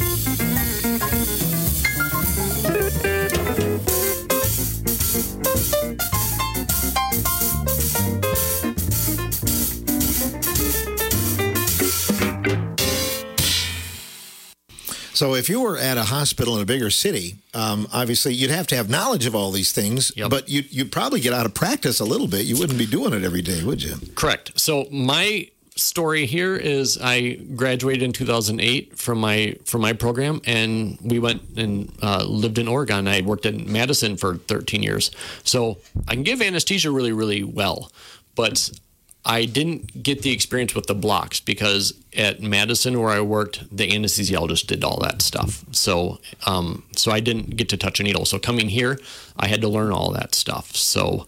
So if you were at a hospital in a bigger city, obviously you'd have to have knowledge of all these things, but you'd probably get out of practice a little bit. You wouldn't be doing it every day, would you? Correct. So my story here is I graduated in 2008 from my program, and we went and lived in Oregon. I worked in Madison for 13 years. So I can give anesthesia really, really well, but I didn't get the experience with the blocks because at Madison where I worked, the anesthesiologist did all that stuff. So I didn't get to touch a needle. So coming here, I had to learn all that stuff. So,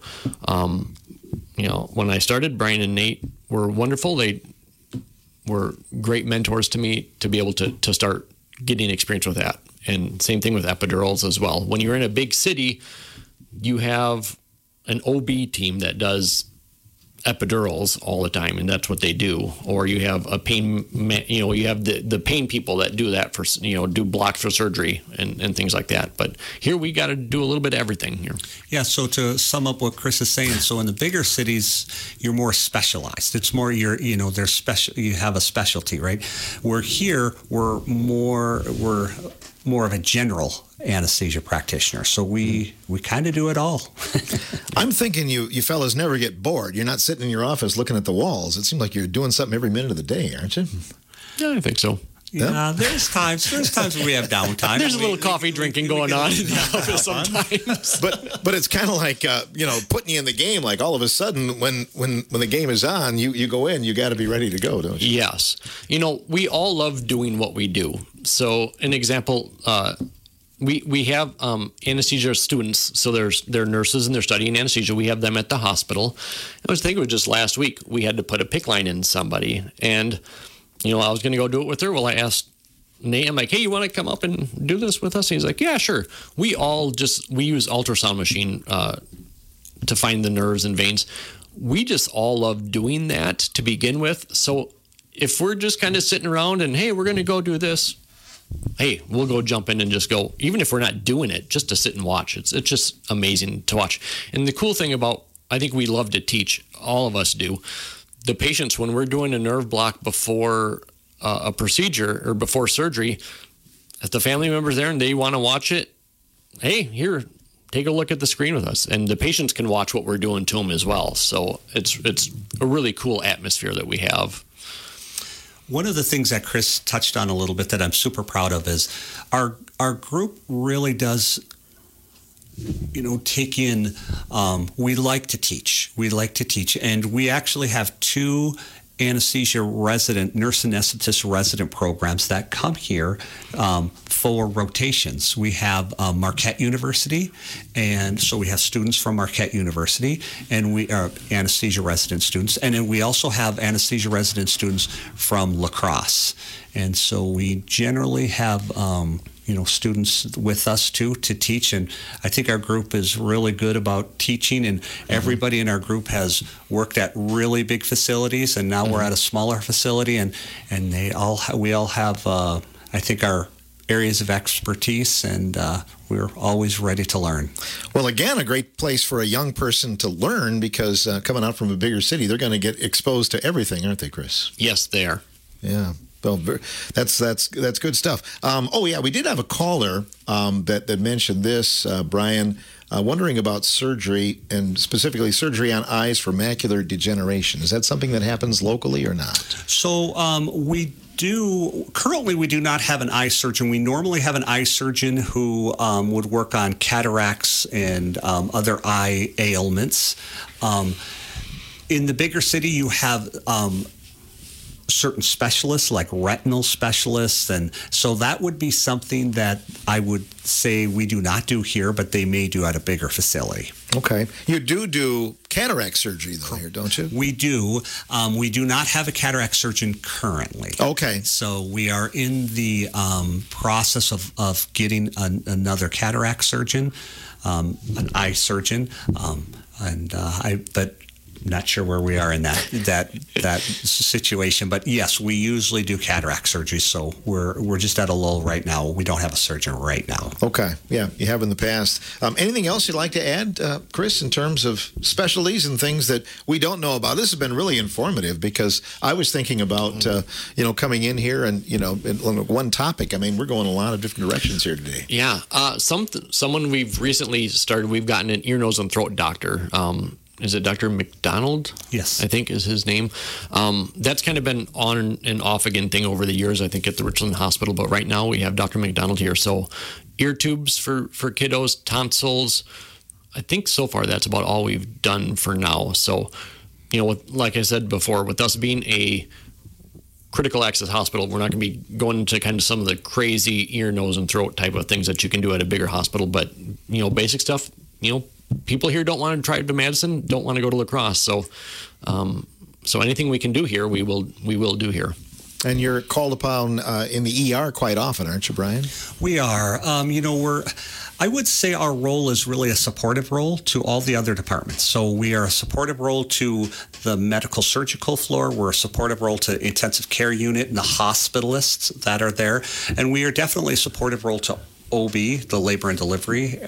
when I started, Brian and Nate were wonderful. They were great mentors to me to be able to start getting experience with that. And same thing with epidurals as well. When you're in a big city, you have an OB team that does epidurals all the time, and that's what they do. Or you have a pain, you have the pain people that do that for, do blocks for surgery and things like that. But here we got to do a little bit of everything here. Yeah. So to sum up what Chris is saying, so in the bigger cities, you're more specialized. It's more there's special. You have a specialty, right? Where here we're more of a general anesthesia practitioner. So we kind of do it all. I'm thinking you fellas never get bored. You're not sitting in your office looking at the walls. It seems like you're doing something every minute of the day, aren't you? Yeah, I think so. Yeah, there's times when we have downtime. There's a little coffee drinking going on in the office sometimes. But it's kind of like putting you in the game. Like all of a sudden, when the game is on, you go in. You got to be ready to go, don't you? Yes. We all love doing what we do. So an example. We have anesthesia students, so they're nurses and they're studying anesthesia. We have them at the hospital. I was thinking just last week we had to put a PICC line in somebody, and I was going to go do it with her. Well, I asked Nate, I'm like, hey, you want to come up and do this with us? And he's like, yeah, sure. We use ultrasound machine to find the nerves and veins. We just all love doing that to begin with. So if we're just kind of sitting around and, hey, we're going to go do this, hey, we'll go jump in and just go, even if we're not doing it, just to sit and watch. It's just amazing to watch. And the cool thing about, I think we love to teach, all of us do, the patients, when we're doing a nerve block before a procedure or before surgery, if the family member's there and they want to watch it, hey, here, take a look at the screen with us. And the patients can watch what we're doing to them as well. So it's a really cool atmosphere that we have. One of the things that Chris touched on a little bit that I'm super proud of is our group really does, take in, we like to teach. And we actually have 2 anesthesia resident, nurse anesthetist resident programs that come here for rotations. We have Marquette University, and so we have students from Marquette University, and we are anesthesia resident students, and then we also have anesthesia resident students from La Crosse. And so we generally have students with us too to teach, and I think our group is really good about teaching, and everybody in our group has worked at really big facilities, and now we're at a smaller facility, and we all have I think our areas of expertise, and we're always ready to learn. Well, again, a great place for a young person to learn, because coming out from a bigger city, they're going to get exposed to everything, aren't they, Chris? Yes, they are. Yeah. Well, that's good stuff. We did have a caller that mentioned this, Brian, wondering about surgery, and specifically surgery on eyes for macular degeneration. Is that something that happens locally or not? So currently we do not have an eye surgeon. We normally have an eye surgeon who would work on cataracts and other eye ailments. In the bigger city, you have certain specialists like retinal specialists, and so that would be something that I would say we do not do here, but they may do at a bigger facility. Okay. You do cataract surgery though here, don't you? We do. We do not have a cataract surgeon currently. Okay. So we are in the process of getting another cataract surgeon, an eye surgeon, but not sure where we are in that situation, but yes, we usually do cataract surgery. So we're just at a lull right now. We don't have a surgeon right now. Okay, yeah, you have in the past. Anything else you'd like to add, Chris, in terms of specialties and things that we don't know about? This has been really informative, because I was thinking about coming in here and in one topic. I mean, we're going a lot of different directions here today. Yeah, someone we've recently started. We've gotten an ear, nose, and throat doctor. Is it Dr. McDonald? Yes. I think is his name. That's kind of been on and off again thing over the years, I think, at the Richland Hospital. But right now we have Dr. McDonald here. So ear tubes for kiddos, tonsils. I think so far that's about all we've done for now. So, like I said before, with us being a critical access hospital, we're not going to be going into kind of some of the crazy ear, nose, and throat type of things that you can do at a bigger hospital. But, basic stuff, people here don't want to try to Madison, don't want to go to La Crosse. So anything we can do here, we will do here. And you're called upon in the ER quite often, aren't you, Brian? We are. I would say our role is really a supportive role to all the other departments. So we are a supportive role to the medical surgical floor. We're a supportive role to intensive care unit and the hospitalists that are there. And we are definitely a supportive role to OB, the labor and delivery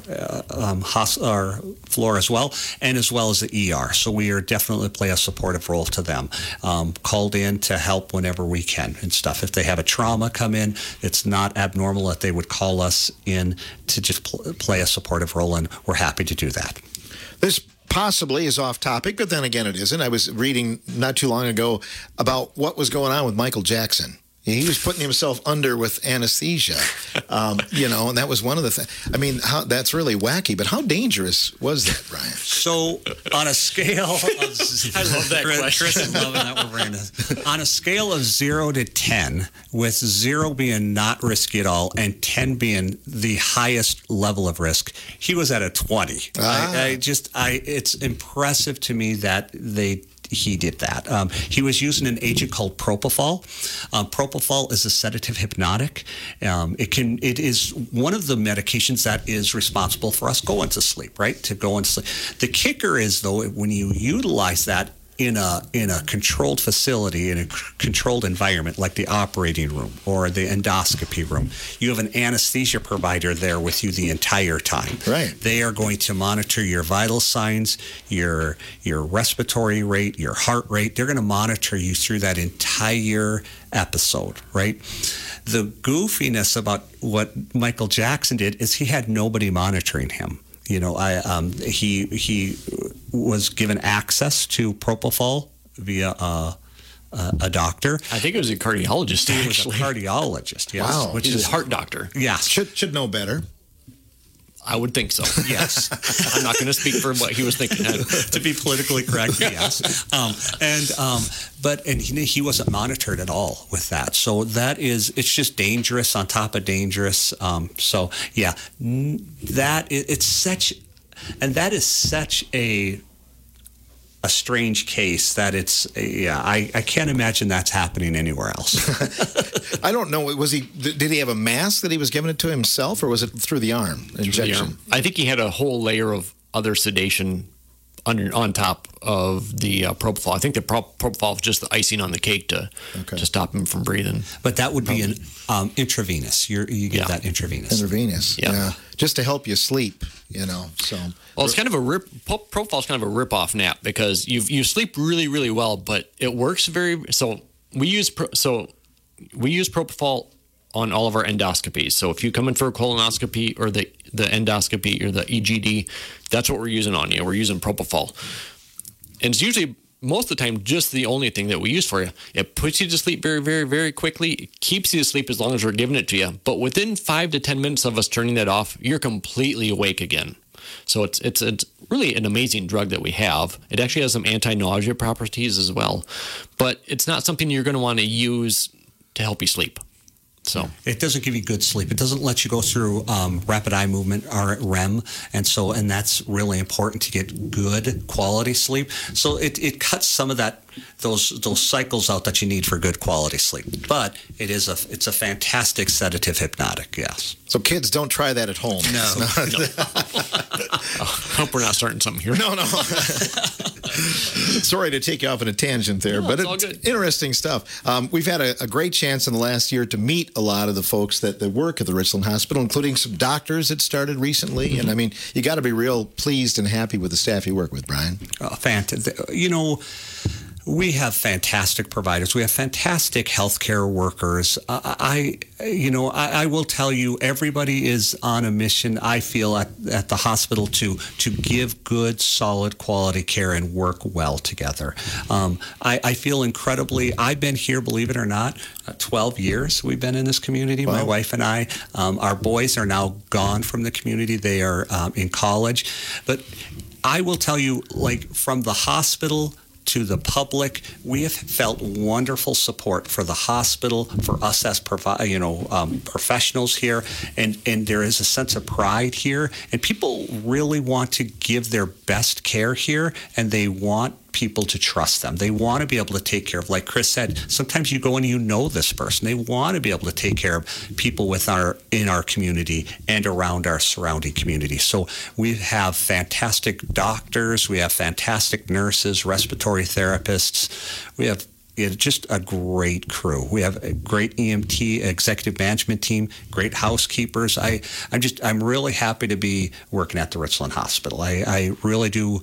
floor as well as the ER. So we are definitely play a supportive role to them, called in to help whenever we can and stuff. If they have a trauma come in, it's not abnormal that they would call us in to just play a supportive role, and we're happy to do that. This possibly is off topic, but then again it isn't. I was reading not too long ago about what was going on with Michael Jackson. He was putting himself under with anesthesia, and that was one of the things. I mean, that's really wacky, but how dangerous was that, Brian? So, on a scale of... I love that question. Chris is loving that one, Brandon. On a scale of 0 to 10, with 0 being not risky at all and 10 being the highest level of risk, he was at a 20. It's impressive to me that he did that. He was using an agent called propofol. Propofol is a sedative hypnotic. It is one of the medications that is responsible for us going to sleep, right? To go and sleep. The kicker is, though, when you utilize that in a controlled facility, in a controlled environment like the operating room or the endoscopy room, you have an anesthesia provider there with you the entire time. Right. They are going to monitor your vital signs, your respiratory rate, your heart rate. They're going to monitor you through that entire episode, right? The goofiness about what Michael Jackson did is he had nobody monitoring him. He was given access to propofol via a doctor. I think it was a cardiologist. He was a cardiologist. Yes. Wow, which is a heart doctor. Yes, should know better. I would think so. Yes. I'm not going to speak for what he was thinking. To be politically correct, yes. But he wasn't monitored at all with that. So it's just dangerous on top of dangerous. That is such a strange case that I can't imagine that's happening anywhere else. I don't know. Did he have a mask that he was giving it to himself, or was it through the arm injection? I think he had a whole layer of other sedation on top of the propofol. I think the propofol was just the icing on the cake to stop him from breathing. But that would be an intravenous. You give that intravenous. Intravenous, yeah. Just to help you sleep, So. Well, it's kind of propofol is kind of a rip-off nap because you sleep really, really well, but it works we use propofol on all of our endoscopies. So if you come in for a colonoscopy or the endoscopy or the EGD, that's what we're using on you. We're using propofol. And it's usually, most of the time, just the only thing that we use for you. It puts you to sleep very, very, very quickly. It keeps you asleep as long as we're giving it to you. But within 5 to 10 minutes of us turning that off, you're completely awake again. So it's really an amazing drug that we have. It actually has some anti-nausea properties as well. But it's not something you're going to want to use to help you sleep. So it doesn't give you good sleep. It doesn't let you go through rapid eye movement or REM, and that's really important to get good quality sleep. So it cuts some of those cycles out that you need for good quality sleep. But it's a fantastic sedative hypnotic. Yes. So kids, don't try that at home. No. I hope we're not starting something here. No. Sorry to take you off on a tangent there, but it's interesting stuff. We've had a great chance in the last year to meet a lot of the folks that work at the Richland Hospital, including some doctors that started recently. Mm-hmm. And I mean, you got to be real pleased and happy with the staff you work with, Brian. Fantastic. We have fantastic providers. We have fantastic healthcare workers. I will tell you, everybody is on a mission, I feel, at the hospital to give good, solid, quality care and work well together. I feel incredibly, I've been here, believe it or not, 12 years we've been in this community, wow. My wife and I. Our boys are now gone from the community. They are in college. But I will tell you, from the hospital to the public, we have felt wonderful support for the hospital, for us as professionals here, and there is a sense of pride here, and people really want to give their best care here, and they want people to trust them. They want to be able to take care of, like Chris said, sometimes you go and this person. They want to be able to take care of people in our community and around our surrounding community. So we have fantastic doctors, we have fantastic nurses, respiratory therapists, we have just a great crew. We have a great EMT, executive management team, great housekeepers. I'm really happy to be working at the Richland Hospital. I really do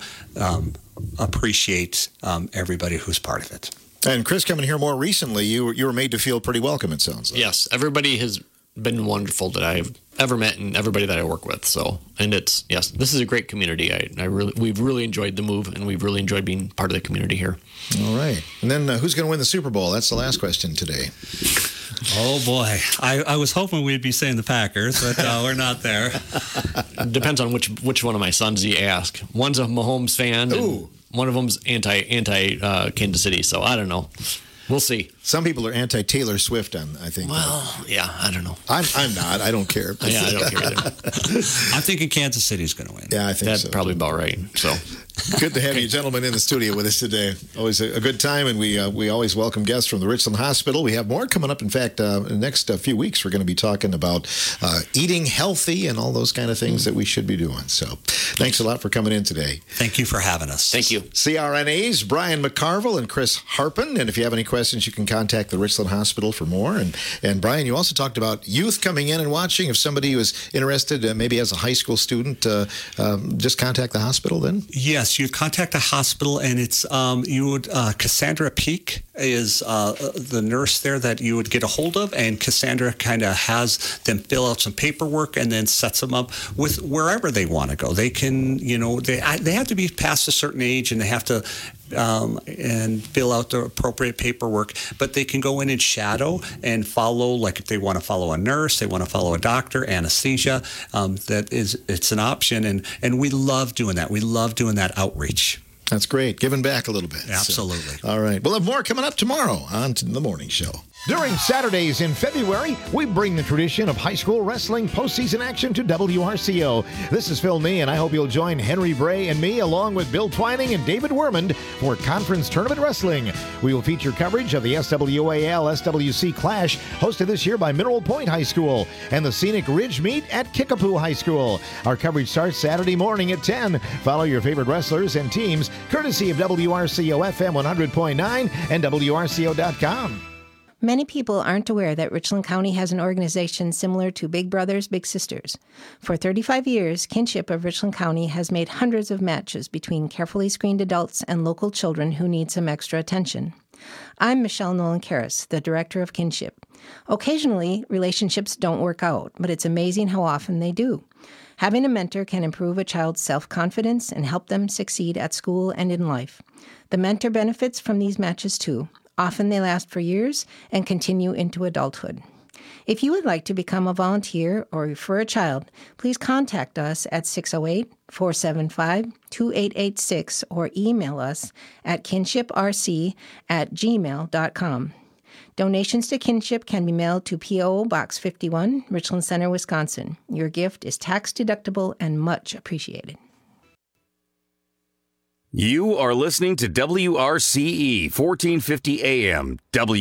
appreciate everybody who's part of it. And Chris, coming here more recently, you were made to feel pretty welcome, it sounds like. Yes, everybody has been wonderful that I've ever met and everybody that I work with. So, and this is a great community. We've really enjoyed the move, and we've really enjoyed being part of the community here. All right. And then who's going to win the Super Bowl? That's the last question today. Oh, boy. I was hoping we'd be saying the Packers, but we're not there. Depends on which one of my sons you ask. One's a Mahomes fan, and one of them's anti Kansas City, so I don't know. We'll see. Some people are anti-Taylor Swift, I think. Well, yeah, I don't know. I'm not. I don't care. Yeah, I don't care either. I'm thinking Kansas City's going to win. Yeah, I think that's probably about right. So good to have you gentlemen in the studio with us today. Always a good time, and we always welcome guests from the Richland Hospital. We have more coming up. In fact, in the next few weeks, we're going to be talking about eating healthy and all those kind of things that we should be doing. So thanks a lot for coming in today. Thank you for having us. Thank you. CRNA's Brian McCarville and Chris Harpen. And if you have any questions, you can contact the Richland Hospital for more. And Brian, you also talked about youth coming in and watching. If somebody was interested, maybe as a high school student, just contact the hospital then? Yes, you contact the hospital, and it's Cassandra Peak is the nurse there that you would get a hold of, and Cassandra kind of has them fill out some paperwork and then sets them up with wherever they want to go. They can, they have to be past a certain age, and they have to and fill out the appropriate paperwork, but they can go in and shadow and follow, like if they want to follow a nurse, they want to follow a doctor, anesthesia, it's an option, and we love doing that. We love doing that outreach. That's great. Giving back a little bit. Absolutely. So, all right. We'll have more coming up tomorrow on The Morning Show. During Saturdays in February, we bring the tradition of high school wrestling postseason action to WRCO. This is Phil Nee, and I hope you'll join Henry Bray and me, along with Bill Twining and David Wermond, for Conference Tournament Wrestling. We will feature coverage of the SWAL-SWC Clash, hosted this year by Mineral Point High School, and the Scenic Ridge Meet at Kickapoo High School. Our coverage starts Saturday morning at 10. Follow your favorite wrestlers and teams, courtesy of WRCO FM 100.9 and WRCO.com. Many people aren't aware that Richland County has an organization similar to Big Brothers Big Sisters. For 35 years, Kinship of Richland County has made hundreds of matches between carefully screened adults and local children who need some extra attention. I'm Michelle Nolan-Karras, the director of Kinship. Occasionally, relationships don't work out, but it's amazing how often they do. Having a mentor can improve a child's self-confidence and help them succeed at school and in life. The mentor benefits from these matches too. Often they last for years and continue into adulthood. If you would like to become a volunteer or refer a child, please contact us at 608-475-2886 or email us at kinshiprc@gmail.com. Donations to Kinship can be mailed to P.O. Box 51, Richland Center, Wisconsin. Your gift is tax-deductible and much appreciated. You are listening to WRCE 1450 AM.